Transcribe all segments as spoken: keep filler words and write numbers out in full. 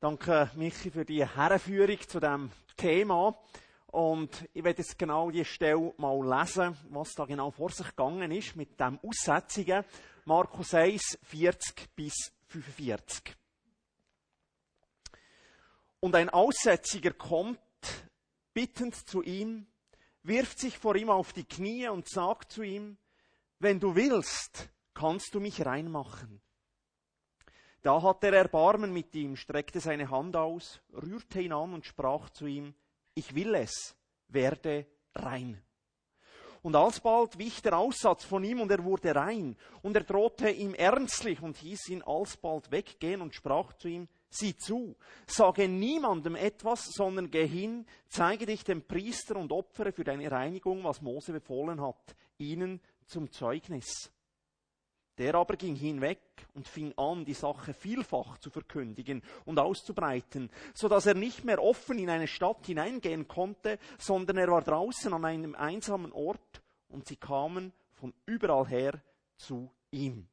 Danke, Michi, für die Herrenführung zu diesem Thema. Und ich werde jetzt genau diese Stelle mal lesen, was da genau vor sich gegangen ist mit dem Aussetzungen. Markus eins, vierzig bis fünfundvierzig. Und ein Aussätziger kommt, bittend zu ihm, wirft sich vor ihm auf die Knie und sagt zu ihm, wenn du willst, kannst du mich reinmachen. Da hat er Erbarmen mit ihm, streckte seine Hand aus, rührte ihn an und sprach zu ihm, ich will es, werde rein. Und alsbald wich der Aussatz von ihm und er wurde rein. Und er drohte ihm ernstlich und hieß ihn alsbald weggehen und sprach zu ihm, sieh zu, sage niemandem etwas, sondern geh hin, zeige dich dem Priester und opfere für deine Reinigung, was Mose befohlen hat, ihnen zum Zeugnis. Der aber ging hinweg und fing an, die Sache vielfach zu verkündigen und auszubreiten, so dass er nicht mehr offen in eine Stadt hineingehen konnte, sondern er war draußen an einem einsamen Ort und sie kamen von überall her zu ihm.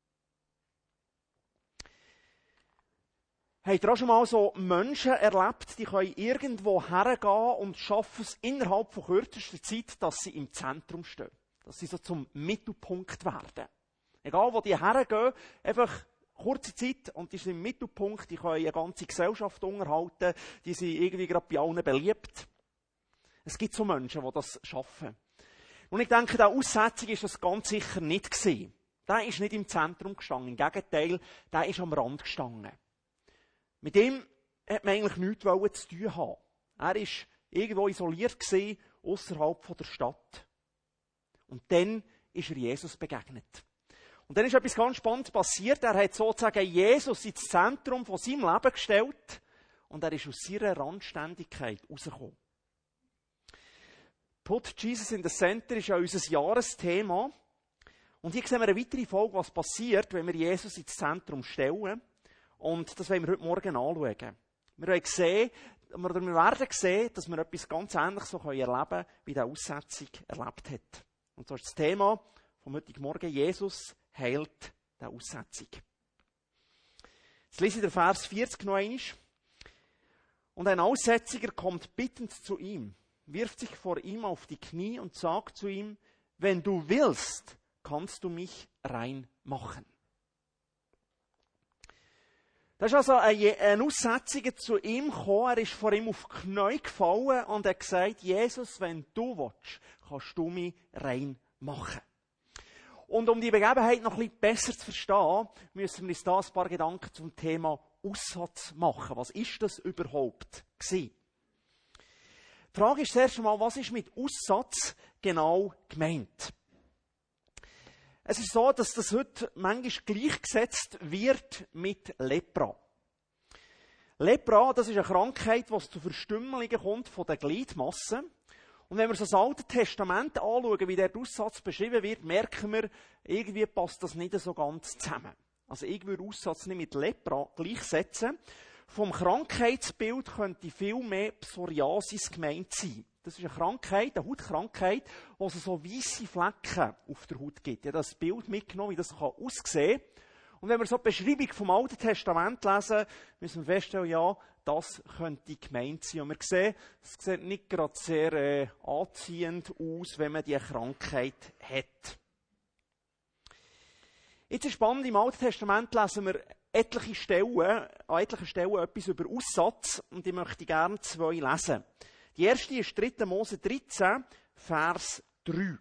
Habt ihr auch schon mal so Menschen erlebt, die können irgendwo hergehen und schaffen es innerhalb von kürzester Zeit, dass sie im Zentrum stehen, dass sie so zum Mittelpunkt werden? Egal, wo die hergehen, einfach kurze Zeit und die sind im Mittelpunkt, die können eine ganze Gesellschaft unterhalten, die sind irgendwie gerade bei allen beliebt. Es gibt so Menschen, die das schaffen. Und ich denke, der Aussetzung ist das ganz sicher nicht gewesen. Der ist nicht im Zentrum gestanden, im Gegenteil, der ist am Rand gestanden. Mit ihm hat man eigentlich nichts zu tun haben. Er war irgendwo isoliert gewesen, ausserhalb der Stadt. Und dann ist er Jesus begegnet. Und dann ist etwas ganz Spannendes passiert. Er hat sozusagen Jesus ins Zentrum von seinem Leben gestellt und er ist aus seiner Randständigkeit rausgekommen. Put Jesus in the Center ist ja unser Jahresthema. Und hier sehen wir eine weitere Folge, was passiert, wenn wir Jesus ins Zentrum stellen. Und das wollen wir heute Morgen anschauen. Wir haben gesehen, oder wir werden sehen, dass wir etwas ganz Ähnliches so erleben können, wie der Aussetzung erlebt hat. Und so ist das Thema vom heutigen Morgen, Jesus heilt der Aussetzung. Jetzt lese ich den Vers vierzig noch einmal. Und ein Aussätziger kommt bittend zu ihm, wirft sich vor ihm auf die Knie und sagt zu ihm, wenn du willst, kannst du mich rein machen. Da ist also ein, ein Aussätziger zu ihm gekommen, er ist vor ihm auf die Knie gefallen und hat gesagt, Jesus, wenn du willst, kannst du mich rein machen. Und um die Begebenheit noch ein bisschen besser zu verstehen, müssen wir uns da ein paar Gedanken zum Thema Aussatz machen. Was ist das überhaupt gewesen? Die Frage ist zuerst einmal, was ist mit Aussatz genau gemeint? Es ist so, dass das heute manchmal gleichgesetzt wird mit Lepra. Lepra, das ist eine Krankheit, die zu Verstümmelungen kommt von der Gliedmasse. Und wenn wir so das Alte Testament anschauen, wie der Aussatz beschrieben wird, merken wir, irgendwie passt das nicht so ganz zusammen. Also ich würde Aussatz nicht mit Lepra gleichsetzen. Vom Krankheitsbild könnte viel mehr Psoriasis gemeint sein. Das ist eine Krankheit, eine Hautkrankheit, wo es so weisse Flecken auf der Haut gibt. Ich habe das Bild mitgenommen, wie das aussehen kann. Und wenn wir so die Beschreibung vom Alten Testament lesen, müssen wir feststellen, ja, das könnte gemeint sein. Und wir sehen, es sieht nicht gerade sehr äh, anziehend aus, wenn man diese Krankheit hat. Jetzt ist spannend, im Alten Testament lesen wir etliche Stellen, an etlichen Stellen etwas über Aussatz. Und ich möchte gerne zwei lesen. Die erste ist dritter Mose dreizehn, Vers drei.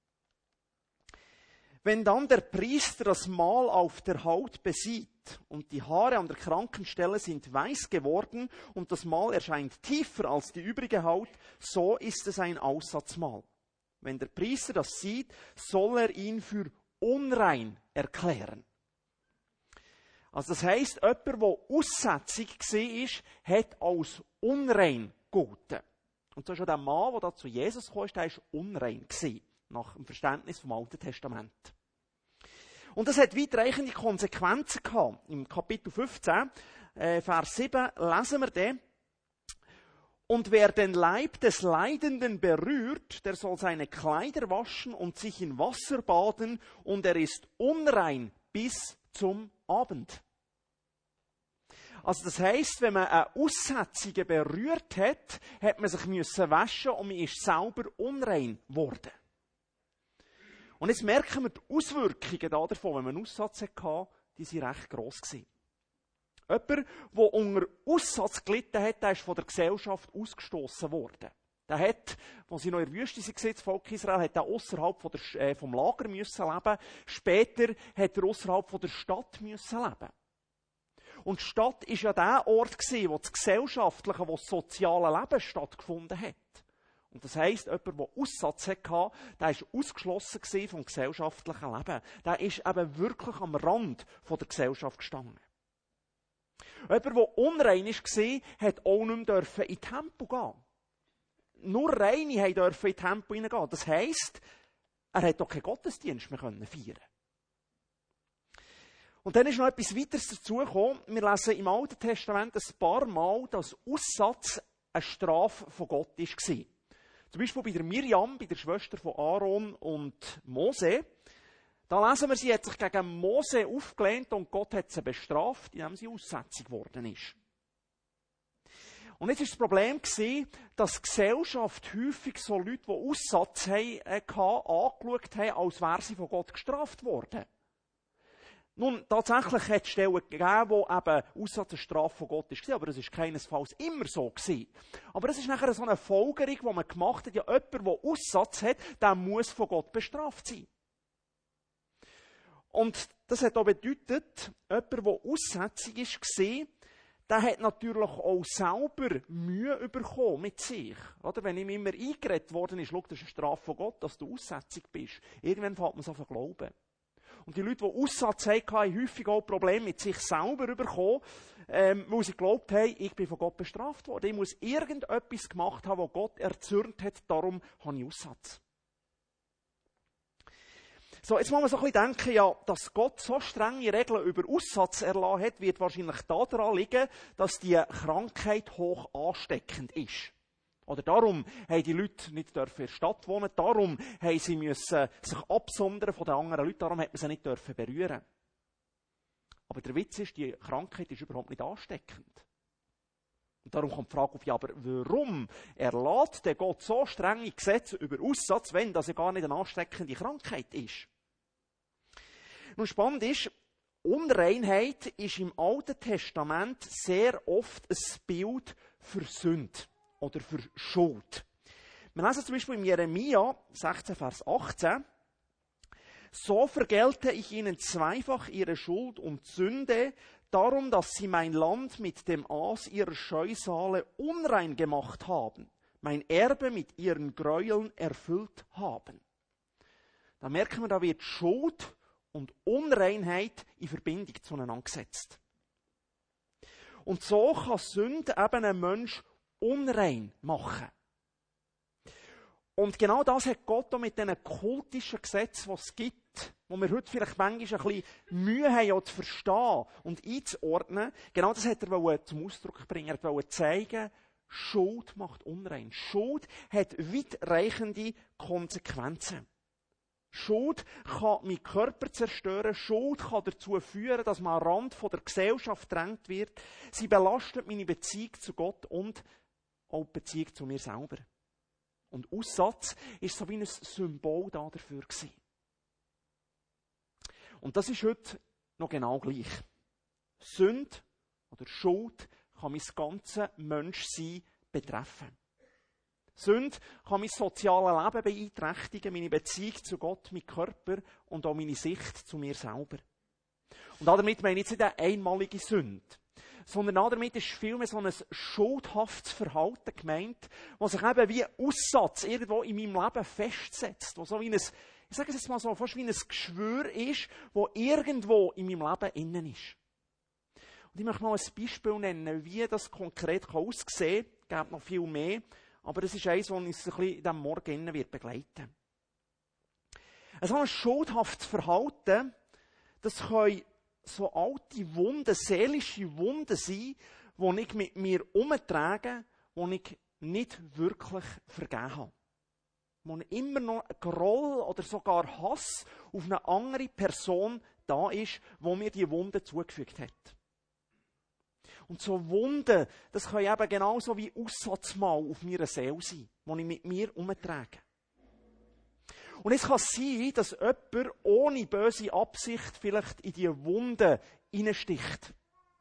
Wenn dann der Priester das Mal auf der Haut besieht und die Haare an der kranken Stelle sind weiß geworden und das Mal erscheint tiefer als die übrige Haut, so ist es ein Aussatzmal. Wenn der Priester das sieht, soll er ihn für unrein erklären. Also das heisst, jemand, der aussätzig war, hat als unrein gegolten. Und so schon der Mann, der da zu Jesus kam, der war unrein gewesen, nach dem Verständnis vom Alten Testament. Und das hat weitreichende Konsequenzen gehabt. Im Kapitel fünfzehn, äh, Vers sieben, lesen wir den. Und wer den Leib des Leidenden berührt, der soll seine Kleider waschen und sich in Wasser baden, und er ist unrein bis zum Abend. Also das heisst, wenn man einen Aussätzigen berührt hat, hat man sich müssen waschen und man ist selber unrein geworden. Und jetzt merken wir die Auswirkungen davon, wenn man einen Aussatz hatte, die waren recht gross gewesen. Jemand, der unter Aussatz gelitten hat, der ist von der Gesellschaft ausgestoßen worden. Der hat, als sie noch in der Wüste waren, das Volk Israel, hat er ausserhalb von der, äh, vom Lager müssen leben. Später hat er ausserhalb von der Stadt müssen leben. Und die Stadt war ja der Ort, wo das gesellschaftliche, wo das soziale Leben stattgefunden hat. Und das heisst, jemand, der Aussatz hatte, der war ausgeschlossen vom gesellschaftlichen Leben. Der ist eben wirklich am Rand von der Gesellschaft gestanden. Jemand, der unrein war, hat auch nicht mehr in den Tempel gehen. Nur Reine durften in den Tempel hineingehen. Das heisst, er hat auch keinen Gottesdienst mehr feiern können. Und dann ist noch etwas weiteres dazugekommen. Wir lesen im Alten Testament ein paar Mal, dass Aussatz eine Strafe von Gott war. Zum Beispiel bei der Miriam, bei der Schwester von Aaron und Mose. Da lesen wir, sie hat sich gegen Mose aufgelehnt und Gott hat sie bestraft, indem sie aussätzig geworden ist. Und jetzt war das Problem, dass die Gesellschaft häufig so Leute, die Aussatz hatten, angeschaut haben, als wären sie von Gott gestraft worden. Nun, tatsächlich hat es Stellen gegeben, wo eben Aussatz eine Strafe von Gott war, aber es war keinesfalls immer so gewesen. Aber es ist nachher so eine Folgerung, die man gemacht hat, ja, jemand, der Aussatz hat, der muss von Gott bestraft sein. Und das hat auch bedeutet, jemand, der aussätzig war, der hat natürlich auch selber Mühe bekommen mit sich. Oder? Wenn ihm immer eingeredet worden ist, schau, das ist eine Strafe von Gott, dass du aussätzig bist. Irgendwann fängt man es an zu glauben. Und die Leute, die Aussatz hatten, haben häufig auch Probleme mit sich selber bekommen, ähm, weil sie geglaubt haben, ich bin von Gott bestraft worden. Ich muss irgendetwas gemacht haben, was Gott erzürnt hat, darum habe ich Aussatz. So, jetzt muss man so ein bisschen denken, ja, dass Gott so strenge Regeln über Aussatz erlassen hat, wird wahrscheinlich daran liegen, dass die Krankheit hoch ansteckend ist. Oder darum haben die Leute nicht in der Stadt wohnen, darum haben sie müssen sich absondern von den anderen Leuten, darum hat man sie nicht dürfen berühren. Aber der Witz ist, die Krankheit ist überhaupt nicht ansteckend. Und darum kommt die Frage auf, ja, aber warum erlässt der Gott so strenge Gesetze über Aussatz, wenn das ja gar nicht eine ansteckende Krankheit ist? Nun spannend ist, Unreinheit ist im Alten Testament sehr oft ein Bild für Sünde oder für Schuld. Wir lesen zum Beispiel in Jeremia sechzehn, Vers achtzehn. So vergelte ich ihnen zweifach ihre Schuld und Sünde, darum, dass sie mein Land mit dem Aas ihrer Scheusale unrein gemacht haben, mein Erbe mit ihren Gräueln erfüllt haben. Da merken wir, da wird Schuld und Unreinheit in Verbindung zueinander gesetzt. Und so kann Sünde eben einen Menschen unrein machen. Und genau das hat Gott auch mit diesen kultischen Gesetzen, die es gibt, wo wir heute vielleicht manchmal ein bisschen Mühe haben, auch zu verstehen und einzuordnen. Genau das hat er zum Ausdruck bringen. Er wollte zeigen, Schuld macht unrein. Schuld hat weitreichende Konsequenzen. Schuld kann meinen Körper zerstören. Schuld kann dazu führen, dass man am Rand von der Gesellschaft gedrängt wird. Sie belastet meine Beziehung zu Gott und auch die Beziehung zu mir selber. Und Aussatz ist so wie ein Symbol da dafür gewesen. Und das ist heute noch genau gleich. Sünde oder Schuld kann mein ganzes Menschsein betreffen. Sünde kann mein soziales Leben beeinträchtigen, meine Beziehung zu Gott, mein Körper und auch meine Sicht zu mir selber. Und damit meine ich jetzt nicht eine einmalige Sünde, sondern damit ist vielmehr so ein schuldhaftes Verhalten gemeint, das sich eben wie Aussatz irgendwo in meinem Leben festsetzt, wo so wie ein, ich sage es jetzt mal so, fast wie ein Geschwür ist, wo irgendwo in meinem Leben innen ist. Und ich möchte mal ein Beispiel nennen, wie das konkret aussehen kann. Es gibt noch viel mehr, aber es ist eines, das uns ein bisschen in diesem Morgen wird begleiten. Also ein schuldhaftes Verhalten, das können so alte Wunden, seelische Wunden sein, die ich mit mir umtrage, die ich nicht wirklich vergeben habe. Wo immer noch Groll oder sogar Hass auf eine andere Person da ist, die mir die Wunde zugefügt hat. Und so Wunden, das können eben genauso wie Aussatzmal auf meiner Seele sein, die ich mit mir umtrage. Und es kann sein, dass jemand ohne böse Absicht vielleicht in diese Wunde hineinsticht.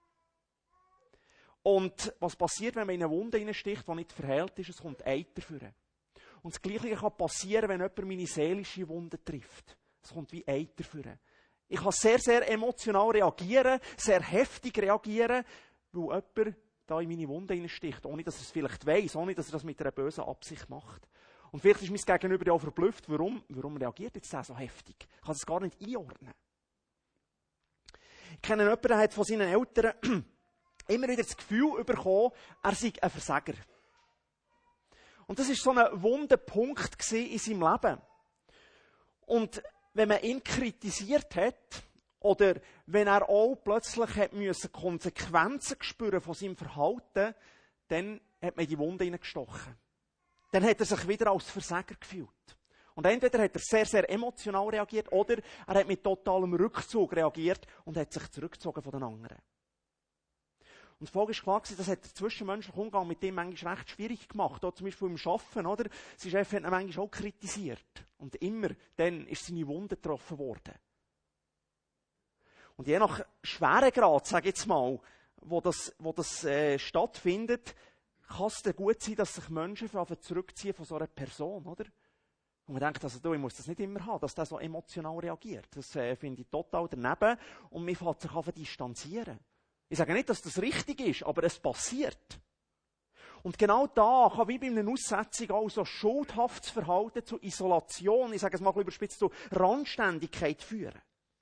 Und was passiert, wenn man in eine Wunde hineinsticht, die nicht verheilt ist? Es kommt Eiter führen. Und das Gleiche kann passieren, wenn jemand meine seelische Wunde trifft. Es kommt wie Eiter führen. Ich kann sehr, sehr emotional reagieren, sehr heftig reagieren, weil jemand da in meine Wunde hineinsticht, ohne dass er es vielleicht weiss, ohne dass er das mit einer bösen Absicht macht. Und vielleicht ist mein Gegenüber ja auch verblüfft, warum, warum reagiert jetzt der so heftig? Ich kann es gar nicht einordnen. Ich kenne jemanden, der hat von seinen Eltern immer wieder das Gefühl bekommen, er sei ein Versager. Und das war so ein wunder Punkt in seinem Leben. Und wenn man ihn kritisiert hat, oder wenn er auch plötzlich hat müssen Konsequenzen spüren von seinem Verhalten, dann hat man in die Wunde hineingestochen. Dann hat er sich wieder als Versager gefühlt. Und entweder hat er sehr, sehr emotional reagiert, oder er hat mit totalem Rückzug reagiert und hat sich zurückgezogen von den anderen. Und die Folge ist klar gewesen, das hat der zwischenmenschliche Umgang mit dem manchmal recht schwierig gemacht. Auch zum Beispiel im Arbeiten, oder? Sein Chef hat ihn manchmal auch kritisiert. Und immer dann ist seine Wunde getroffen worden. Und je nach Schweregrad, sage ich jetzt mal, wo das, wo das äh, stattfindet, kann es dann gut sein, dass sich Menschen zurückziehen von so einer Person, oder? Und man denkt, also, du, ich muss das nicht immer haben, dass der so emotional reagiert. Das äh, finde ich total daneben. Und man fängt sich an zu distanzieren. Ich sage nicht, dass das richtig ist, aber es passiert. Und genau da kann wie bei einer Aussetzung auch so schuldhaftes Verhalten zu Isolation, ich sage es mal überspitzt, zu Randständigkeit führen.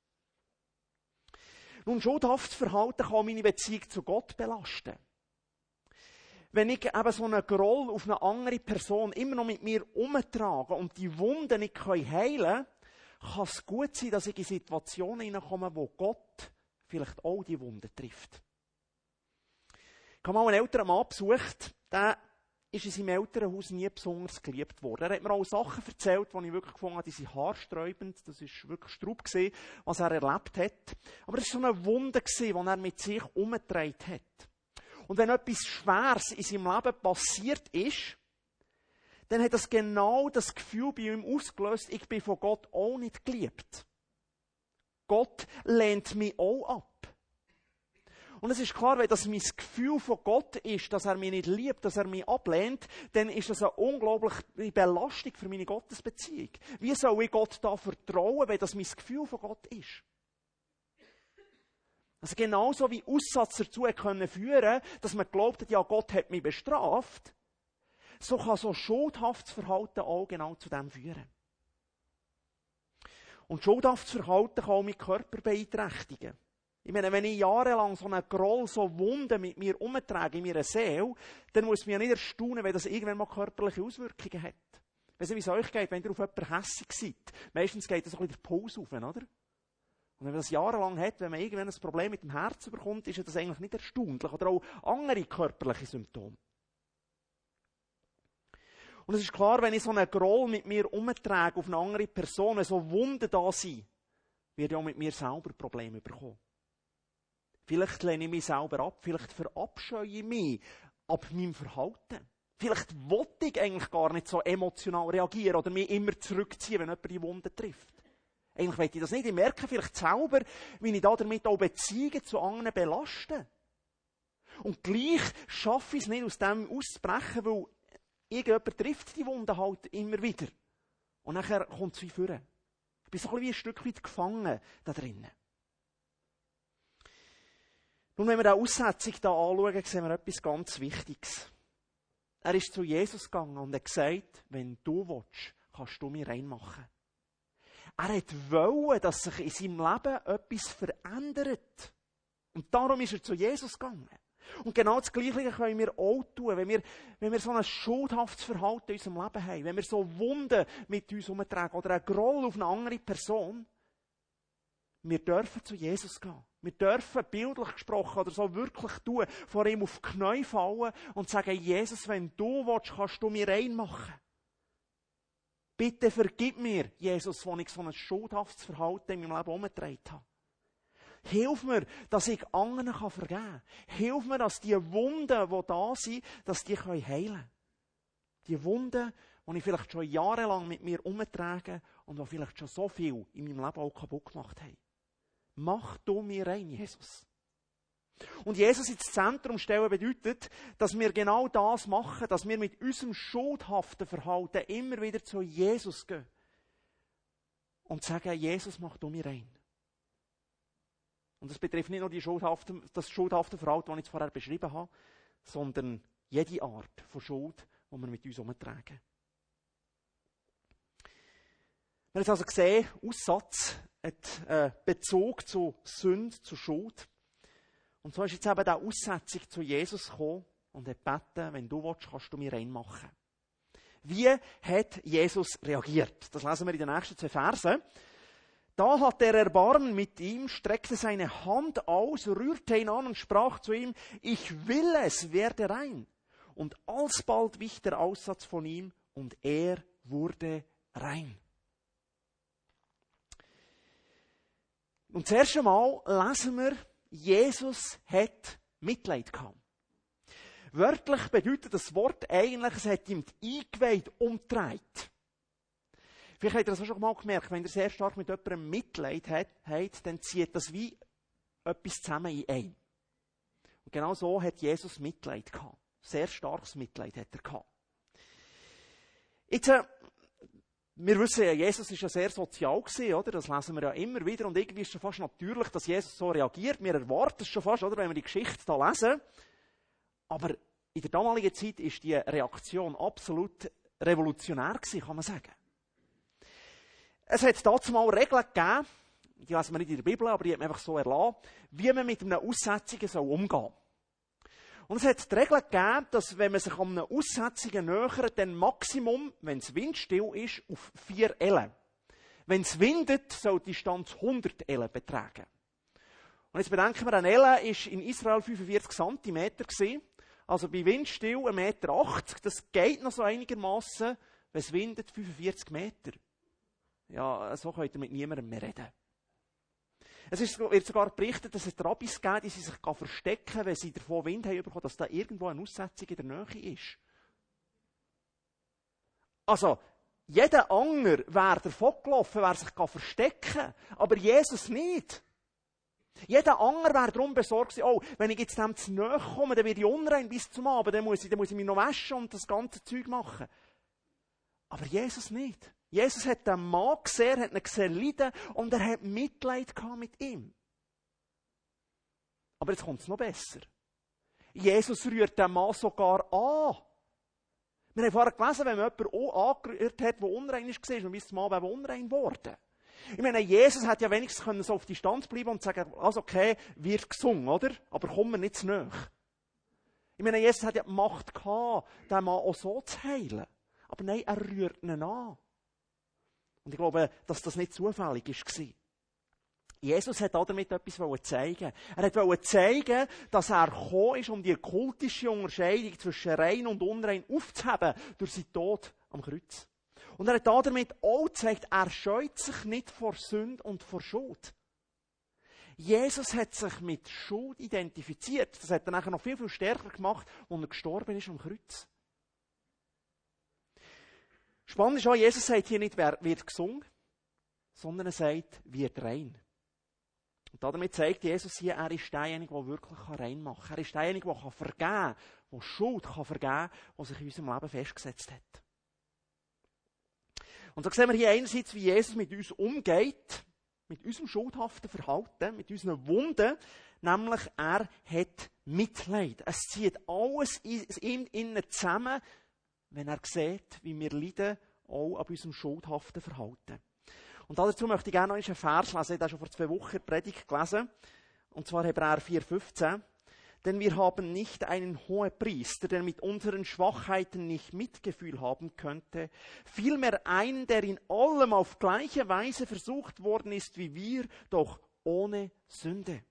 Nun, schuldhaftes Verhalten kann meine Beziehung zu Gott belasten. Wenn ich eben so einen Groll auf eine andere Person immer noch mit mir umtrage und die Wunden nicht heilen kann, kann es gut sein, dass ich in Situationen hineinkomme, wo Gott vielleicht auch die Wunden trifft. Ich habe mal einen älteren Mann besucht, der ist in seinem Elternhaus nie besonders geliebt worden. Er hat mir auch Sachen erzählt, die ich wirklich gefunden habe, die sind haarsträubend. Das war wirklich Straub, was er erlebt hat. Aber es war so eine Wunde, die er mit sich umgetragen hat. Und wenn etwas Schweres in seinem Leben passiert ist, dann hat das genau das Gefühl bei ihm ausgelöst, ich bin von Gott auch nicht geliebt. Gott lehnt mich auch ab. Und es ist klar, wenn das mein Gefühl von Gott ist, dass er mich nicht liebt, dass er mich ablehnt, dann ist das eine unglaubliche Belastung für meine Gottesbeziehung. Wie soll ich Gott da vertrauen, wenn das mein Gefühl von Gott ist? Also genauso wie Aussatz dazu können führen, dass man glaubt, ja, Gott hat mich bestraft, so kann so schuldhaftes Verhalten auch genau zu dem führen. Und schuldhaftes Verhalten kann auch meinen Körper beeinträchtigen. Ich meine, wenn ich jahrelang so einen Groll, so Wunden mit mir umtrage in meiner Seele, dann muss mich ja nicht erstaunen, wenn das irgendwann mal körperliche Auswirkungen hat. Ich weiss nicht, wie es euch geht, wenn ihr auf jemanden hässig seid. Meistens geht das so ein bisschen der Puls auf, oder? Und wenn man das jahrelang hat, wenn man irgendwann ein Problem mit dem Herzen bekommt, ist das eigentlich nicht erstaunlich. Oder auch andere körperliche Symptome. Und es ist klar, wenn ich so einen Groll mit mir umtrage auf eine andere Person, wenn so Wunden da sind, werde ich auch mit mir selber Probleme bekommen. Vielleicht lehne ich mich selber ab, vielleicht verabscheue ich mich ab meinem Verhalten. Vielleicht wollte ich eigentlich gar nicht so emotional reagieren oder mich immer zurückziehen, wenn jemand die Wunde trifft. Eigentlich will ich das nicht. Ich merke vielleicht selber, wie ich damit auch Beziehungen zu anderen belaste. Und gleich schaffe ich es nicht, aus dem auszubrechen, weil irgendjemand trifft die Wunde halt immer wieder. Und nachher kommt es wie vorne. Ich bin so ein, wie ein Stück weit gefangen da drinnen. Nun, wenn wir diese Aussetzung hier anschauen, sehen wir etwas ganz Wichtiges. Er ist zu Jesus gegangen und hat gesagt, wenn du willst, kannst du mich reinmachen. Er wollte, dass sich in seinem Leben etwas verändert. Und darum ist er zu Jesus gegangen. Und genau das Gleiche können wir auch tun, wenn wir, wenn wir so ein schuldhaftes Verhalten in unserem Leben haben, wenn wir so Wunden mit uns herumtragen oder einen Groll auf eine andere Person. Wir dürfen zu Jesus gehen. Wir dürfen, bildlich gesprochen oder so wirklich tun, vor ihm auf die Knie fallen und sagen, Jesus, wenn du willst, kannst du mich reinmachen. Bitte vergib mir, Jesus, wenn ich so ein schuldhaftes Verhalten in meinem Leben herumgetragen habe. Hilf mir, dass ich anderen vergeben kann. Hilf mir, dass die Wunden, die da sind, dass die heilen können. Die Wunden, die ich vielleicht schon jahrelang mit mir umtrage und die vielleicht schon so viel in meinem Leben auch kaputt gemacht haben. Mach du mir rein, Jesus. Und Jesus ins Zentrum stellen bedeutet, dass wir genau das machen, dass wir mit unserem schuldhaften Verhalten immer wieder zu Jesus gehen. Und sagen, Jesus, mach du mir rein. Und das betrifft nicht nur die schuldhafte, das schuldhafte Verhalten, das ich jetzt vorher beschrieben habe, sondern jede Art von Schuld, die wir mit uns herumtragen. Wir haben jetzt also gesehen, Aussatz hat äh, Bezug zu Sünde, zu Schuld. Und so ist jetzt eben der Aussetzung zu Jesus gekommen und hat gebeten, wenn du willst, kannst du mich reinmachen. Wie hat Jesus reagiert? Das lesen wir in den nächsten zwei Versen. Da hat er Erbarmen mit ihm, streckte seine Hand aus, rührte ihn an und sprach zu ihm, ich will es, werde rein. Und alsbald wich der Aussatz von ihm und er wurde rein. Und das erste Mal lesen wir, Jesus hat Mitleid gehabt. Wörtlich bedeutet das Wort eigentlich, es hat ihm die Eingeweide umgedreht. Vielleicht habt ihr das auch schon mal gemerkt, wenn ihr sehr stark mit jemandem Mitleid habt, dann zieht das wie etwas zusammen in einen. Und genau so hat Jesus Mitleid gehabt. Sehr starkes Mitleid hat er gehabt. Jetzt, äh, wir wissen ja, Jesus war ja sehr sozial gewesen, oder? Das lesen wir ja immer wieder. Und irgendwie ist es schon fast natürlich, dass Jesus so reagiert. Wir erwarten es schon fast, oder? Wenn wir die Geschichte da lesen. Aber in der damaligen Zeit war die Reaktion absolut revolutionär gewesen, kann man sagen. Es hat dazu mal Regeln gegeben, die lesen wir nicht in der Bibel, aber die hat man einfach so erlassen, wie man mit einem Aussätzigen umgehen soll. Und es hat die Regel gegeben, dass wenn man sich an einem Aussätzigen nähert, dann Maximum, wenn es windstill ist, auf vier Ellen. Wenn es windet, soll die Distanz hundert Ellen betragen. Und jetzt bedenken wir, eine Elle war in Israel fünfundvierzig Zentimeter gewesen. Also bei windstill ein Meter achtzig. Das geht noch so einigermaßen, wenn es windet, fünfundvierzig Meter. Ja, so könnt ihr mit niemandem mehr reden. Es wird sogar berichtet, dass es Rabbis gibt, die sich verstecken, wenn sie davon Wind haben bekommen, dass da irgendwo eine Aussetzung in der Nähe ist. Also, jeder Anger wäre davon gelaufen, wäre sich verstecken, aber Jesus nicht. Jeder Anger wäre darum besorgt gewesen, oh, wenn ich jetzt dem zu nahe komme, dann werde ich unrein bis zum Abend, dann muss ich, dann muss ich mich noch waschen und das ganze Zeug machen. Aber Jesus nicht. Jesus hat den Mann gesehen, hat ihn gesehen leiden und er hat Mitleid gehabt mit ihm. Aber jetzt kommt es noch besser. Jesus rührt den Mann sogar an. Wir haben vorher gelesen, wenn man jemanden auch angerührt hat, der unrein ist, war, dann ist der Mann eben unrein geworden. Ich meine, Jesus hätte ja wenigstens können so auf Distanz bleiben und sagen, also okay, wird gesungen, oder? Aber kommen wir nicht zu nahe. Ich meine, Jesus hat ja die Macht gehabt, den Mann auch so zu heilen. Aber nein, er rührt ihn an. Und ich glaube, dass das nicht zufällig war. Jesus hat damit etwas zeigen. Er wollte zeigen, dass er gekommen ist, um die kultische Unterscheidung zwischen rein und unrein aufzuheben durch seinen Tod am Kreuz. Und er hat damit auch gezeigt, er scheut sich nicht vor Sünde und vor Schuld. Jesus hat sich mit Schuld identifiziert. Das hat er nachher noch viel, viel stärker gemacht, als er gestorben ist am Kreuz. Spannend ist auch, Jesus sagt hier nicht, wer wird gesungen, sondern er sagt, wird rein. Und damit zeigt Jesus hier, er ist derjenige, der wirklich rein machen kann. Er ist derjenige, der vergeben kann, der Schuld kann vergeben kann, die sich in unserem Leben festgesetzt hat. Und so sehen wir hier einerseits, wie Jesus mit uns umgeht, mit unserem schuldhaften Verhalten, mit unseren Wunden, nämlich er hat Mitleid. Es zieht alles in ihm zusammen, wenn er sieht, wie wir leiden, auch an unserem schuldhaften Verhalten. Und dazu möchte ich gerne noch einen Vers lesen, ich habe das schon vor zwei Wochen in der Predigt gelesen, und zwar Hebräer vier fünfzehn. Denn wir haben nicht einen Hohepriester, der mit unseren Schwachheiten nicht Mitgefühl haben könnte, vielmehr einen, der in allem auf gleiche Weise versucht worden ist wie wir, doch ohne Sünde.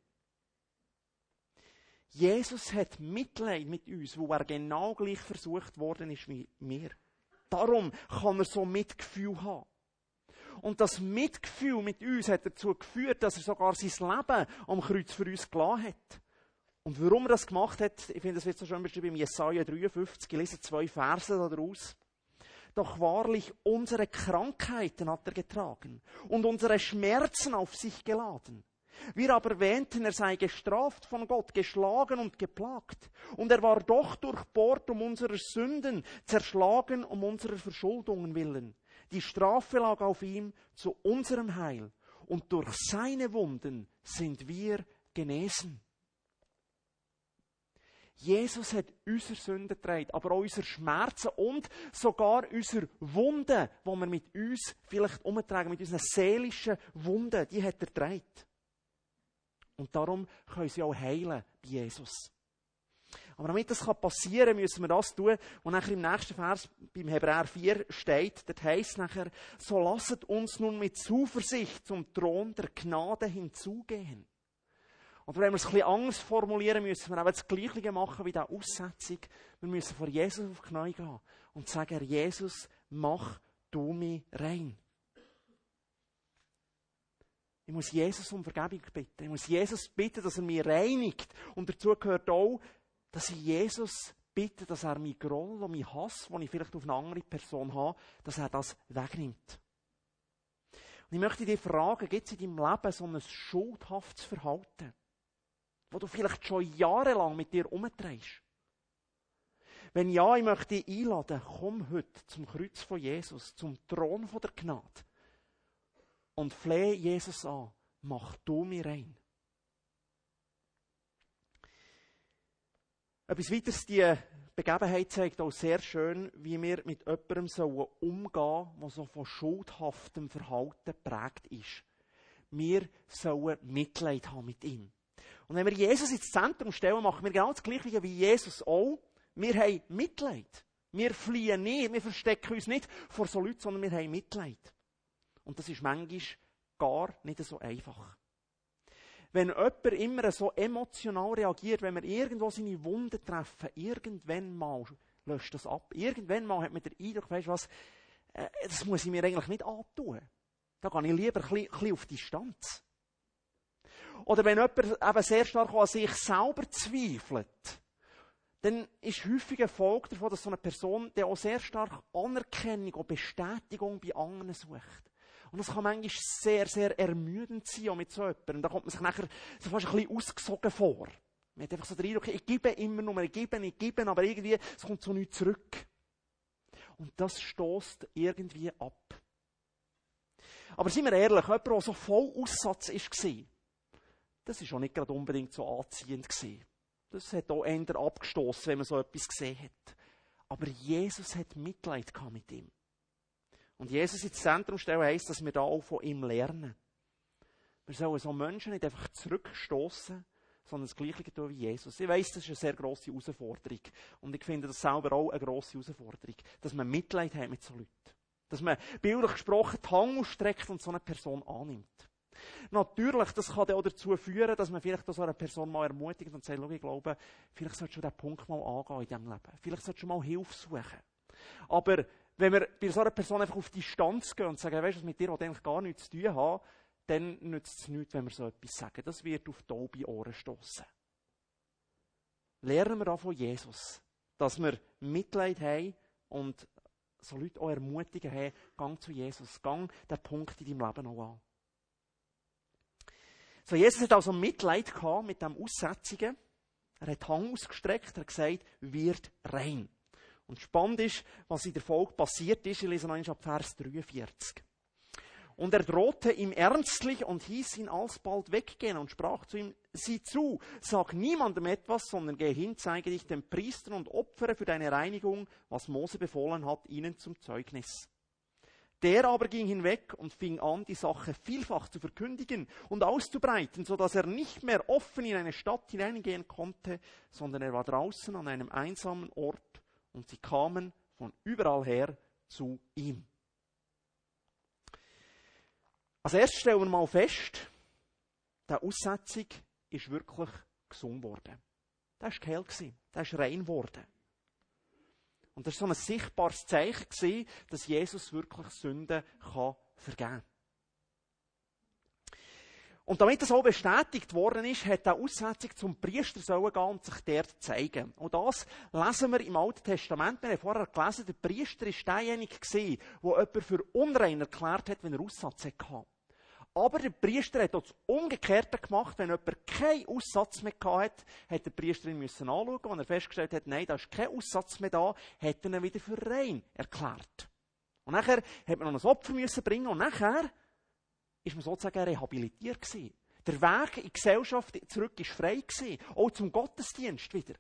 Jesus hat Mitleid mit uns, wo er genau gleich versucht worden ist wie wir. Darum kann er so Mitgefühl haben. Und das Mitgefühl mit uns hat dazu geführt, dass er sogar sein Leben am Kreuz für uns gelassen hat. Und warum er das gemacht hat, ich finde, das wird so schön beschrieben im Jesaja dreiundfünfzig. Ich lese zwei Verse daraus. Doch wahrlich, unsere Krankheiten hat er getragen und unsere Schmerzen auf sich geladen. Wir aber wähnten, er sei gestraft von Gott, geschlagen und geplagt. Und er war doch durchbohrt um unserer Sünden, zerschlagen um unserer Verschuldungen willen. Die Strafe lag auf ihm zu unserem Heil. Und durch seine Wunden sind wir genesen. Jesus hat unsere Sünden getragen, aber auch unsere Schmerzen und sogar unsere Wunden, die wir mit uns vielleicht umtragen, mit unseren seelischen Wunden, die hat er getragen. Und darum können sie auch heilen bei Jesus. Aber damit das passieren kann, müssen wir das tun, was nachher im nächsten Vers beim Hebräer vier steht. Dort heisst es nachher, so lasset uns nun mit Zuversicht zum Thron der Gnade hinzugehen. Oder wenn wir es ein bisschen anders formulieren, müssen wir aber das Gleiche machen wie diese Aussetzung. Wir müssen vor Jesus auf die Knie gehen und sagen, Herr Jesus, mach du mich rein. Ich muss Jesus um Vergebung bitten. Ich muss Jesus bitten, dass er mich reinigt. Und dazu gehört auch, dass ich Jesus bitte, dass er mein Groll und mein Hass, den ich vielleicht auf eine andere Person habe, dass er das wegnimmt. Und ich möchte dich fragen, gibt es in deinem Leben so ein schuldhaftes Verhalten, wo du vielleicht schon jahrelang mit dir umdrehst? Wenn ja, ich möchte dich einladen, komm heute zum Kreuz von Jesus, zum Thron von der Gnade und flehe Jesus an, mach du mich rein. Etwas weiteres, die Begebenheit zeigt auch sehr schön, wie wir mit jemandem sollen umgehen sollen, der so von schuldhaftem Verhalten geprägt ist. Wir sollen Mitleid haben mit ihm. Und wenn wir Jesus ins Zentrum stellen, machen wir genau das Gleiche wie Jesus auch. Wir haben Mitleid. Wir fliehen nicht, wir verstecken uns nicht vor so Leuten, sondern wir haben Mitleid. Und das ist manchmal gar nicht so einfach. Wenn jemand immer so emotional reagiert, wenn wir irgendwo seine Wunden treffen, irgendwann mal löscht das ab. Irgendwann mal hat man den Eindruck, weißt du was, äh, das muss ich mir eigentlich nicht antun. Da gehe ich lieber ein bisschen, ein bisschen auf Distanz. Oder wenn jemand eben sehr stark an sich selber zweifelt, dann ist häufig eine Folge davon, dass so eine Person dann auch sehr stark Anerkennung und Bestätigung bei anderen sucht. Und das kann manchmal sehr, sehr ermüdend sein, auch mit so jemandem. Und da kommt man sich nachher so fast ein bisschen ausgesogen vor. Man hat einfach so den Eindruck, ich gebe immer nur, ich gebe, ich gebe, aber irgendwie, es kommt so nichts zurück. Und das stößt irgendwie ab. Aber seien wir ehrlich, jemand, der so voll Aussatz war, das war auch nicht gerade unbedingt so anziehend gewesen. Das hat auch eher abgestoßen, wenn man so etwas gesehen hat. Aber Jesus hat Mitleid gehabt mit ihm. Und Jesus ins Zentrum stellen heisst, dass wir da auch von ihm lernen. Wir sollen so Menschen nicht einfach zurückstoßen, sondern das Gleiche tun wie Jesus. Ich weiss, das ist eine sehr grosse Herausforderung. Und ich finde das selber auch eine grosse Herausforderung, dass man Mitleid hat mit so Leuten. Dass man bildlich gesprochen die Hand ausstreckt und so eine Person annimmt. Natürlich, das kann auch dazu führen, dass man vielleicht so eine Person mal ermutigt und sagt, schau, ich glaube, vielleicht solltest du diesen Punkt mal angehen in diesem Leben. Vielleicht solltest du mal Hilfe suchen. Aber wenn wir bei so einer Person einfach auf Distanz gehen und sagen, weißt du, mit dir will eigentlich gar nichts zu tun haben, dann nützt es nichts, wenn wir so etwas sagen. Das wird auf taube Ohren stoßen. Lernen wir auch von Jesus, dass wir Mitleid haben und so Leute auch ermutigen haben, gang zu Jesus, gang den Punkt in deinem Leben auch an. So, Jesus hat also Mitleid gehabt mit dem Aussätzigen. Er hat die Hand ausgestreckt, er hat gesagt, wird rein. Und spannend ist, was in der Folge passiert ist. Ich lese noch einmal ab Vers dreiundvierzig. Und er drohte ihm ernstlich und hieß ihn alsbald weggehen und sprach zu ihm, sieh zu, sag niemandem etwas, sondern geh hin, zeige dich dem Priester und opfere für deine Reinigung, was Mose befohlen hat, ihnen zum Zeugnis. Der aber ging hinweg und fing an, die Sache vielfach zu verkündigen und auszubreiten, so dass er nicht mehr offen in eine Stadt hineingehen konnte, sondern er war draußen an einem einsamen Ort und sie kamen von überall her zu ihm. Als erstes stellen wir mal fest, der Aussätzig ist wirklich gesund worden. Der war geheilt, der ist rein worden. Und das war so ein sichtbares Zeichen, dass Jesus wirklich Sünden kann vergeben kann. Und damit das auch bestätigt worden ist, hat die Aussetzung zum Priester sollen gehen und sich dort zeigen. Und das lesen wir im Alten Testament. Wir haben vorher gelesen, der Priester war derjenige, der jemanden für unrein erklärt hat, wenn er Aussatz hatte. Aber der Priester hat auch das Umgekehrte gemacht. Wenn jemand keinen Aussatz mehr hatte, hat der Priester ihn müssen anschauen. Wenn er festgestellt hat, nein, da ist kein Aussatz mehr da, hat er ihn wieder für rein erklärt. Und nachher hat man noch ein Opfer müssen bringen und nachher ist man sozusagen rehabilitiert gewesen. Der Weg in die Gesellschaft zurück war frei gewesen. Auch zum Gottesdienst wieder.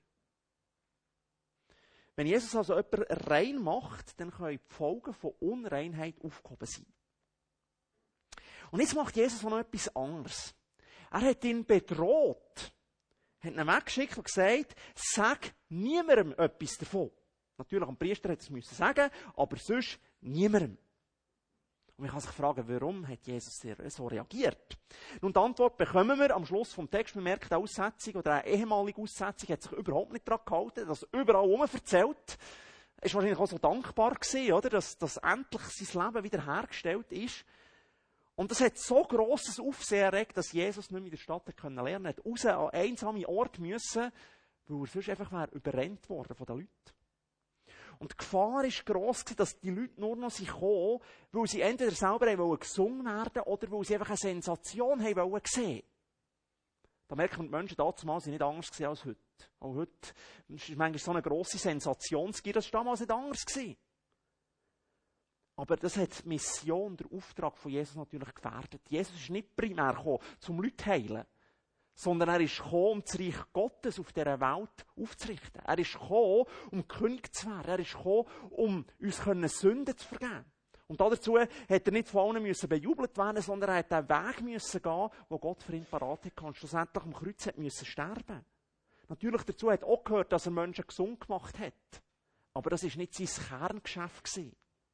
Wenn Jesus also jemanden rein macht, dann können die Folgen von Unreinheit aufgehoben sein. Und jetzt macht Jesus noch etwas anderes. Er hat ihn bedroht. Er hat ihn weggeschickt und gesagt, sag niemandem etwas davon. Natürlich, am Priester hätte es müssen sagen, aber sonst niemandem. Und man kann sich fragen, warum hat Jesus so reagiert? Nun, die Antwort bekommen wir am Schluss vom Text. Man merkt, eine Aussetzung oder eine ehemalige Aussetzung hat sich überhaupt nicht daran gehalten, das überall herum erzählt. Er war wahrscheinlich auch so dankbar gewesen, oder? Dass, dass endlich sein Leben wieder hergestellt ist. Und das hat so grosses Aufsehen erregt, dass Jesus nicht mehr in der Stadt lernen konnte. Er hat raus an einen einsamen Ort müssen, weil er sonst einfach wäre überrennt worden von den Leuten. Und die Gefahr war gross, dass die Leute nur noch kamen, weil sie entweder selber gesungen werden oder weil sie einfach eine Sensation haben sehen. Da merkt man, die Menschen damals sind nicht anders als heute. Auch heute ist manchmal so eine grosse Sensationsgier, das war damals nicht anders gewesen. Aber das hat die Mission, der Auftrag von Jesus natürlich gefährdet. Jesus ist nicht primär gekommen, um Leute zu heilen, sondern er ist gekommen, um das Reich Gottes auf dieser Welt aufzurichten. Er ist gekommen, um König zu werden. Er ist gekommen, um uns Sünden zu vergeben. Und dazu hat er nicht von allen müssen bejubelt werden, sondern er hat den Weg müssen gehen, den Gott für ihn parat hatte und schlussendlich am Kreuz hat müssen sterben. Natürlich dazu hat auch gehört, dass er Menschen gesund gemacht hat. Aber das war nicht sein Kerngeschäft gewesen.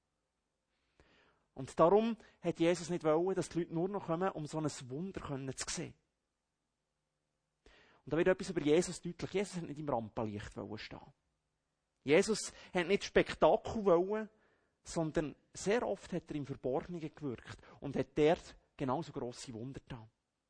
Und darum hat Jesus nicht wollen, dass die Leute nur noch kommen, um so ein Wunder zu sehen. Und da wird etwas über Jesus deutlich. Jesus hat nicht im Rampenlicht stehen. Jesus hat nicht Spektakel wollen, sondern sehr oft hat er im Verborgenen gewirkt und hat dort genauso grosse Wunder getan.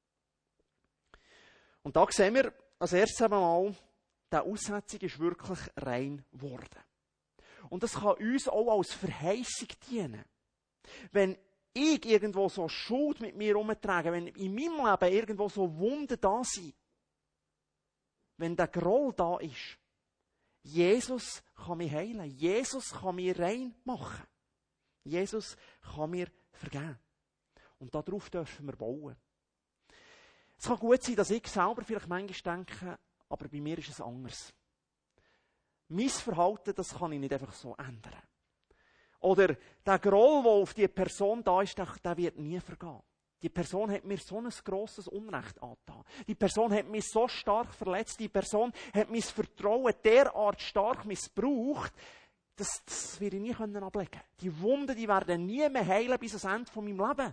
Und da sehen wir als erstes einmal, die Aussetzung ist wirklich rein geworden. Und das kann uns auch als Verheißung dienen. Wenn ich irgendwo so Schuld mit mir herumtrage, wenn in meinem Leben irgendwo so Wunden da sind, wenn der Groll da ist, Jesus kann mich heilen. Jesus kann mich rein machen. Jesus kann mir vergeben. Und darauf dürfen wir bauen. Es kann gut sein, dass ich selber vielleicht manchmal denke, aber bei mir ist es anders. Mein Verhalten, das kann ich nicht einfach so ändern. Oder der Groll, der auf die Person da ist, der, der wird nie vergehen. Die Person hat mir so ein grosses Unrecht angetan. Die Person hat mich so stark verletzt. Die Person hat mein Vertrauen derart stark missbraucht, dass das werde ich nie ablegen können. Die Wunden, die werden nie mehr heilen bis ans Ende von meinem Leben.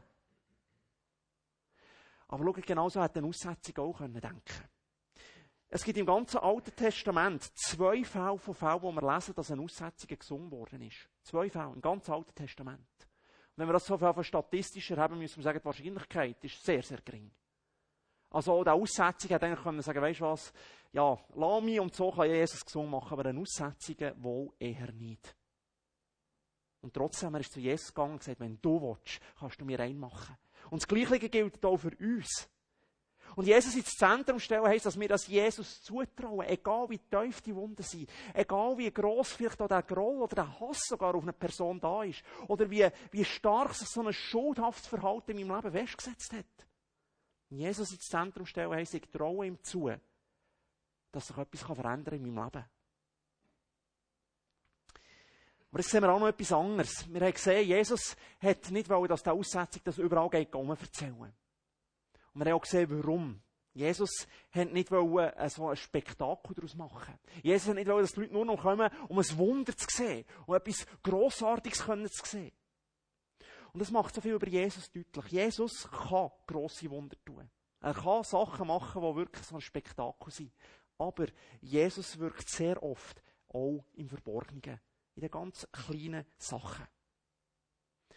Aber schau, genauso hat eine Aussetzung auch denken können. Es gibt im ganzen Alten Testament zwei Fälle von Fällen, wo wir lesen, dass eine Aussetzung gesungen worden ist. Zwei Fälle im ganzen Alten Testament. Und wenn wir das so viel statistischer haben, müssen wir sagen, die Wahrscheinlichkeit ist sehr, sehr gering. Also auch die Aussetzung hat eigentlich können sagen, weisst du was, ja, lass mich und so kann Jesus gesungen machen, aber eine Aussetzung wohl eher nicht. Und trotzdem, er ist zu Jesus gegangen und gesagt, wenn du willst, kannst du mich reinmachen. Und das Gleiche gilt auch für uns. Und Jesus ins Zentrum stellen heisst, dass wir das Jesus zutrauen, egal wie tief die Wunden sind, egal wie gross vielleicht auch der Groll oder der Hass sogar auf eine Person da ist, oder wie, wie stark sich so ein schuldhaftes Verhalten in meinem Leben festgesetzt hat. Und Jesus ins Zentrum stellen heisst, ich traue ihm zu, dass sich etwas verändern kann in meinem Leben. Aber jetzt sehen wir auch noch etwas anderes. Wir haben gesehen, Jesus hat nicht wollen, dass die Aussetzung das überall geht, um erzählen. Und wir haben auch gesehen, warum. Jesus hat nicht wollen, so ein Spektakel daraus machen. Jesus hat nicht wollen, dass die Leute nur noch kommen, um ein Wunder zu sehen, um etwas Grossartiges zu sehen. Und das macht so viel über Jesus deutlich. Jesus kann grosse Wunder tun. Er kann Sachen machen, die wirklich so ein Spektakel sind. Aber Jesus wirkt sehr oft auch im Verborgenen, in den ganz kleinen Sachen.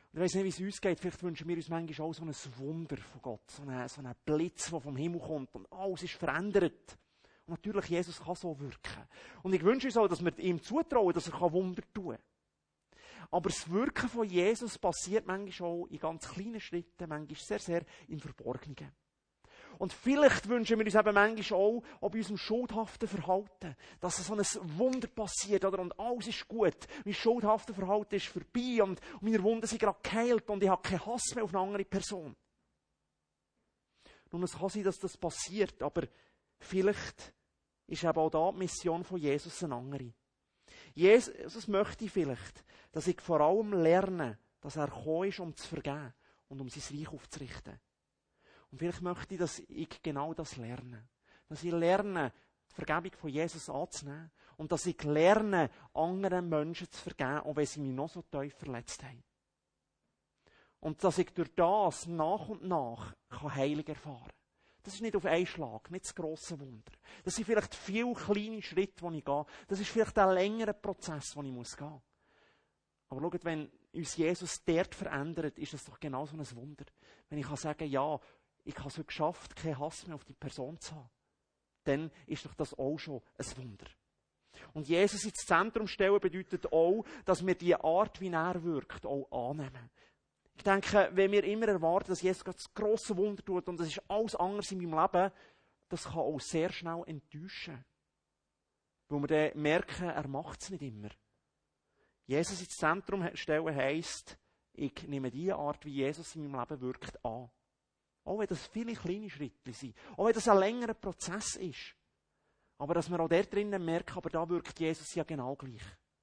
Ich weiss nicht, wie es uns geht. Vielleicht wünschen wir uns manchmal auch so ein Wunder von Gott. So einen, so einen Blitz, der vom Himmel kommt und alles ist verändert. Und natürlich, Jesus kann so wirken. Und ich wünsche uns auch, dass wir ihm zutrauen, dass er Wunder tun kann. Aber das Wirken von Jesus passiert manchmal auch in ganz kleinen Schritten, manchmal sehr, sehr im Verborgenen. Und vielleicht wünschen wir uns eben manchmal auch, auch bei unserem schuldhaften Verhalten, dass so ein Wunder passiert, oder? Und alles ist gut. Mein schuldhaftes Verhalten ist vorbei und meine Wunden sind gerade geheilt und ich habe keinen Hass mehr auf eine andere Person. Nun, es kann sein, dass das passiert, aber vielleicht ist eben auch da die Mission von Jesus eine andere. Jesus möchte vielleicht, dass ich vor allem lerne, dass er gekommen ist, um zu vergeben und um sein Reich aufzurichten. Und vielleicht möchte ich, dass ich genau das lerne. Dass ich lerne, die Vergebung von Jesus anzunehmen. Und dass ich lerne, anderen Menschen zu vergeben, auch wenn sie mich noch so tief verletzt haben. Und dass ich durch das nach und nach Heilung erfahren kann. Das ist nicht auf einen Schlag, nicht das grosse Wunder. Das sind vielleicht viele kleine Schritte, die ich gehe. Das ist vielleicht ein längerer Prozess, den ich gehen muss. Aber schaut, wenn uns Jesus dort verändert, ist das doch genau so ein Wunder. Wenn ich kann sagen, ja, ich habe es heute geschafft, keinen Hass mehr auf die Person zu haben, dann ist doch das auch schon ein Wunder. Und Jesus ins Zentrum stellen bedeutet auch, dass wir die Art, wie er wirkt, auch annehmen. Ich denke, wenn wir immer erwarten, dass Jesus das grosse Wunder tut und das ist alles anders in meinem Leben, das kann auch sehr schnell enttäuschen. Weil wir dann merken, er macht es nicht immer. Jesus ins Zentrum stellen heisst, ich nehme die Art, wie Jesus in meinem Leben wirkt, an. Auch wenn das viele kleine Schritte sind. Auch wenn das ein längerer Prozess ist. Aber dass wir auch dort drinnen merken, aber da wirkt Jesus ja genau gleich.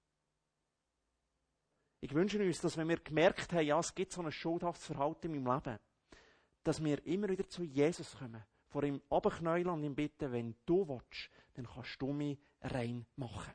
Ich wünsche uns, dass wenn wir gemerkt haben, ja, es gibt so ein schuldhaftes Verhalten in meinem Leben, dass wir immer wieder zu Jesus kommen, vor ihm runterknäulen und ihm bitten, wenn du willst, dann kannst du mich rein machen.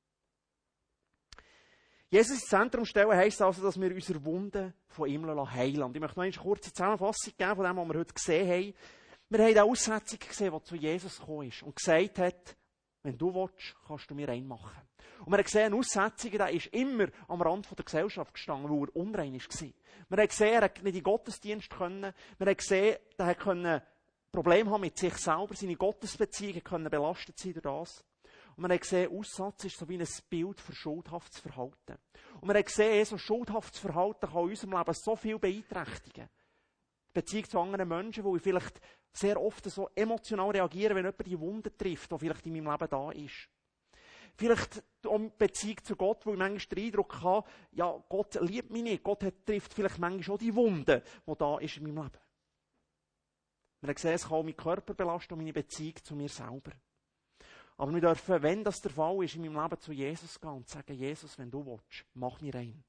Jesus ins Zentrum stellen heisst also, dass wir unsere Wunden von ihm heilen lassen. Und ich möchte noch eine kurze Zusammenfassung geben von dem, was wir heute gesehen haben. Wir haben eine Aussetzung gesehen, die zu Jesus gekommen ist und gesagt hat, wenn du willst, kannst du mich rein machen. Und wir haben gesehen, eine Aussetzung, der ist immer am Rand der Gesellschaft gestanden, weil er unrein war. Wir haben gesehen, er konnte nicht in den Gottesdienst können. Wir haben gesehen, er konnte Probleme haben mit sich selber, seine Gottesbeziehungen können belastet sein durch das. Und wir haben gesehen, Aussatz ist so wie ein Bild für schuldhaftes Verhalten. Und wir haben gesehen, so schuldhaftes Verhalten kann in unserem Leben so viel beeinträchtigen. Die Beziehung zu anderen Menschen, wo ich vielleicht sehr oft so emotional reagiere, wenn jemand die Wunde trifft, die vielleicht in meinem Leben da ist. Vielleicht um Beziehung zu Gott, wo ich manchmal den Eindruck habe, ja, Gott liebt mich nicht. Gott hat, trifft vielleicht manchmal auch die Wunde, die da ist in meinem Leben. Wir haben gesehen, es kann auch meinen Körper belasten und meine Beziehung zu mir selber. Aber wir dürfen, wenn das der Fall ist, in meinem Leben zu Jesus gehen und sagen, Jesus, wenn du willst, mach mich rein.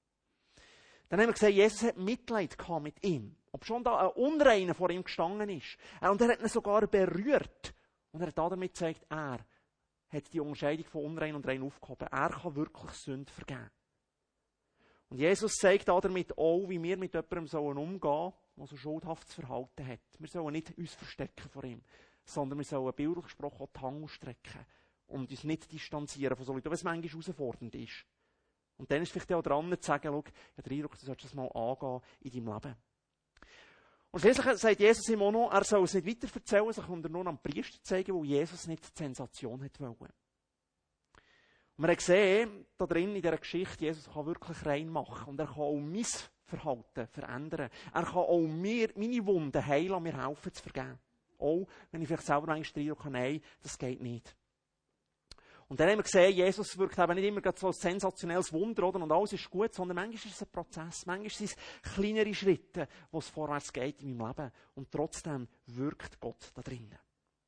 Dann haben wir gesehen, Jesus hat Mitleid gehabt mit ihm. Ob schon da ein Unreiner vor ihm gestanden ist. Und er hat ihn sogar berührt. Und er hat damit gezeigt, er hat die Unterscheidung von unrein und rein aufgehoben. Er kann wirklich Sünde vergeben. Und Jesus zeigt damit auch, wie wir mit jemandem umgehen sollen, der so schuldhaftes Verhalten hat. Wir sollen nicht uns verstecken vor ihm, sondern wir sollen bildlich gesprochen auch die Hand ausstrecken und uns nicht distanzieren von so Leuten, was manchmal herausfordernd ist. Und dann ist vielleicht auch dran zu sagen, schau, ich habe den Eindruck, du solltest das mal angehen in deinem Leben. Und schließlich sagt Jesus ihm auch noch, er soll es nicht weiter erzählen, sondern kommt er nur am Priester zeigen, weil Jesus nicht die Sensation hat wollen. Und wir haben gesehen, da drin in dieser Geschichte, Jesus kann wirklich rein machen. Und er kann auch mein Verhalten verändern. Er kann auch mir, meine Wunden heilen und mir helfen zu vergeben. Auch wenn ich vielleicht selber manchmal den Eindruck habe, nein, das geht nicht. Und dann haben wir gesehen, Jesus wirkt eben nicht immer so ein sensationelles Wunder, oder? Und alles ist gut, sondern manchmal ist es ein Prozess. Manchmal sind es kleinere Schritte, wo es vorwärts geht in meinem Leben. Und trotzdem wirkt Gott da drinnen.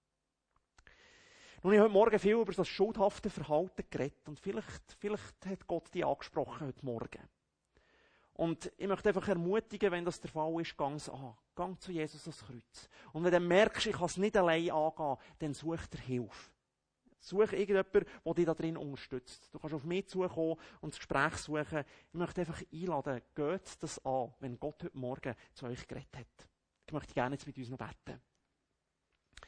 Nun, ich habe heute Morgen viel über das schuldhafte Verhalten geredet. Und vielleicht, vielleicht hat Gott dich angesprochen heute Morgen. Und ich möchte einfach ermutigen, wenn das der Fall ist, gang es an. Gang zu Jesus ans Kreuz. Und wenn du merkst, ich kann es nicht allein angehen, dann such dir Hilfe. Such irgendjemanden, der dich da drin unterstützt. Du kannst auf mich zukommen und das Gespräch suchen. Ich möchte einfach einladen, geht das an, wenn Gott heute Morgen zu euch geredet hat. Ich möchte gerne jetzt mit uns noch beten.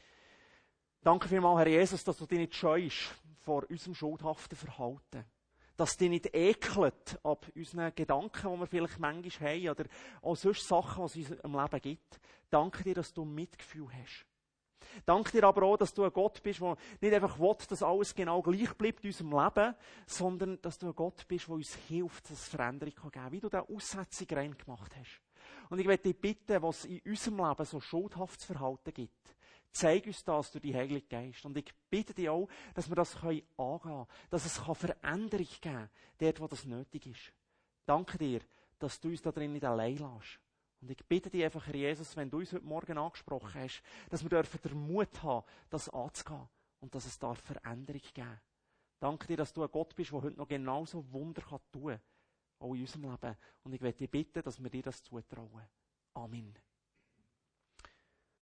Danke vielmals, Herr Jesus, dass du dich nicht scheust vor unserem schuldhaften Verhalten. Dass dich nicht ekelt ab unseren Gedanken, die wir vielleicht manchmal haben, oder auch sonst Sachen, die es in unserem Leben gibt. Danke dir, dass du Mitgefühl hast. Danke dir aber auch, dass du ein Gott bist, der nicht einfach will, dass alles genau gleich bleibt in unserem Leben, sondern dass du ein Gott bist, der uns hilft, dass es Veränderung geben kann, wie du diese Aussetzung rein gemacht hast. Und ich möchte dich bitten, was in unserem Leben so schuldhaftes Verhalten gibt, zeig uns das durch die Heilige Geist. Und ich bitte dich auch, dass wir das angehen können, dass es Veränderung geben kann, dort, wo das nötig ist. Danke dir, dass du uns da drin nicht allein lässt. Und ich bitte dich einfach, Herr Jesus, wenn du uns heute Morgen angesprochen hast, dass wir dürfen den Mut haben, das anzugehen und dass es da Veränderung geben. Danke dir, dass du ein Gott bist, der heute noch genauso Wunder tun kann, auch in unserem Leben. Und ich möchte dich bitten, dass wir dir das zutrauen. Amen.